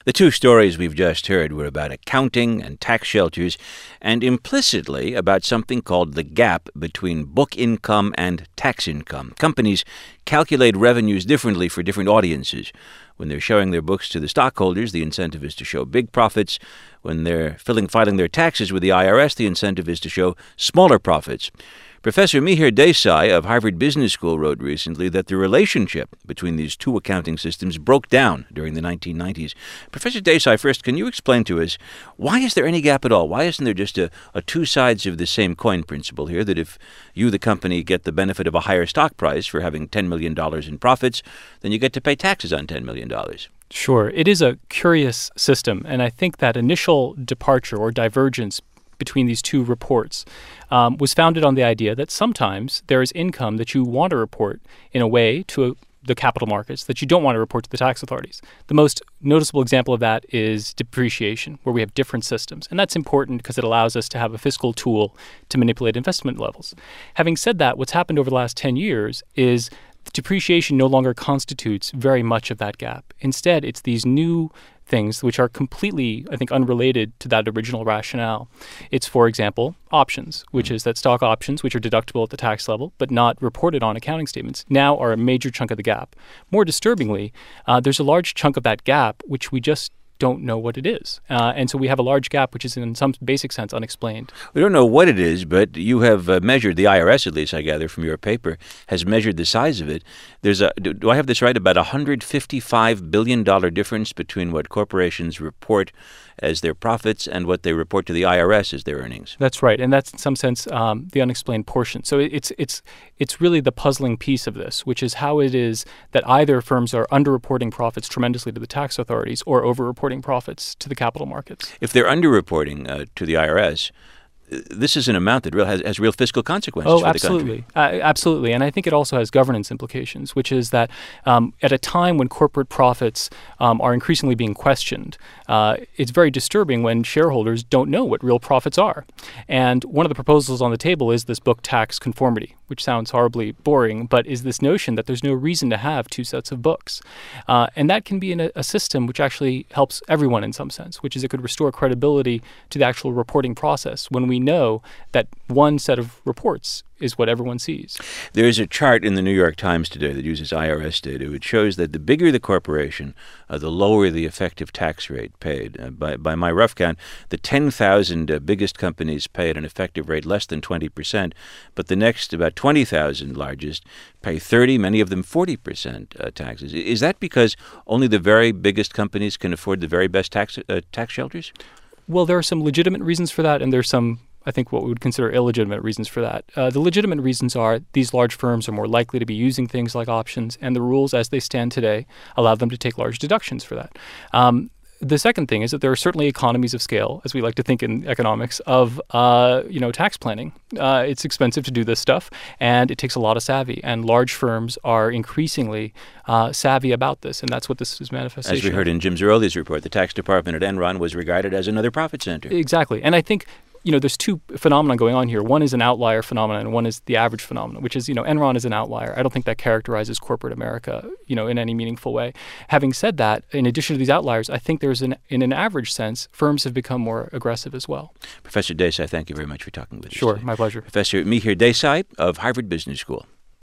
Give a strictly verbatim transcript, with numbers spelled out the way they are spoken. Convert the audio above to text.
The two stories we've just heard were about accounting and tax shelters, and implicitly about something called the gap between book income and tax income. Companies calculate revenues differently for different audiences. When they're showing their books to the stockholders, the incentive is to show big profits. When they're filling, filing their taxes with the I R S, the incentive is to show smaller profits. Professor Mihir Desai of Harvard Business School wrote recently that the relationship between these two accounting systems broke down during the nineteen nineties. Professor Desai, first, can you explain to us, why is there any gap at all? Why isn't there just a, a two sides of the same coin principle here, that if you, the company, get the benefit of a higher stock price for having ten million dollars in profits, then you get to pay taxes on ten million dollars? Sure. It is a curious system, and I think that initial departure or divergence between these two reports um, was founded on the idea that sometimes there is income that you want to report in a way to a, the capital markets that you don't want to report to the tax authorities. The most noticeable example of that is depreciation, where we have different systems. And that's important because it allows us to have a fiscal tool to manipulate investment levels. Having said that, what's happened over the last ten years is depreciation no longer constitutes very much of that gap. Instead, it's these new things which are completely, I think, unrelated to that original rationale. It's, for example, options, which is that stock options, which are deductible at the tax level but not reported on accounting statements, now are a major chunk of the gap. More disturbingly, uh, there's a large chunk of that gap which we just don't know what it is. Uh, and so we have a large gap which is in some basic sense unexplained. We don't know what it is, but you have uh, measured, the I R S at least, I gather from your paper, has measured the size of it. There's a, do, do I have this right, about a one hundred fifty-five billion dollars difference between what corporations report as their profits and what they report to the I R S as their earnings? That's right, and that's in some sense um, the unexplained portion. So it's it's it's really the puzzling piece of this, which is how it is that either firms are underreporting profits tremendously to the tax authorities or overreporting profits to the capital markets. If they're underreporting uh, to the I R S, this is an amount that real has, has real fiscal consequences oh, for absolutely. the country. Uh, absolutely. And I think it also has governance implications, which is that um, at a time when corporate profits um, are increasingly being questioned, uh, it's very disturbing when shareholders don't know what real profits are. And one of the proposals on the table is this book tax conformity, which sounds horribly boring, but is this notion that there's no reason to have two sets of books. Uh, and that can be in a, a system which actually helps everyone in some sense, which is it could restore credibility to the actual reporting process when we know that one set of reports is what everyone sees. There is a chart in the New York Times today that uses I R S data. It shows that the bigger the corporation, uh, the lower the effective tax rate paid. Uh, by, by my rough count, the ten thousand uh, biggest companies pay at an effective rate less than twenty percent, but the next about twenty thousand largest pay thirty, many of them forty percent uh, taxes. Is that because only the very biggest companies can afford the very best tax uh, tax shelters? Well, there are some legitimate reasons for that, and there's some, I think, what we would consider illegitimate reasons for that. Uh, the legitimate reasons are these large firms are more likely to be using things like options, and the rules as they stand today allow them to take large deductions for that. Um, The second thing is that there are certainly economies of scale, as we like to think in economics, of uh, you know tax planning. Uh, it's expensive to do this stuff, and it takes a lot of savvy. And large firms are increasingly uh, savvy about this, and that's what this is manifestation. As we heard in Jim Zeroglia's report, the tax department at Enron was regarded as another profit center. Exactly, and I think you know, there's two phenomena going on here. One is an outlier phenomenon, and one is the average phenomenon, which is, you know, Enron is an outlier. I don't think that characterizes corporate America, you know, in any meaningful way. Having said that, in addition to these outliers, I think there's an, in an average sense, firms have become more aggressive as well. Professor Desai, thank you very much for talking with us. Sure, today. My pleasure. Professor Mihir Desai of Harvard Business School.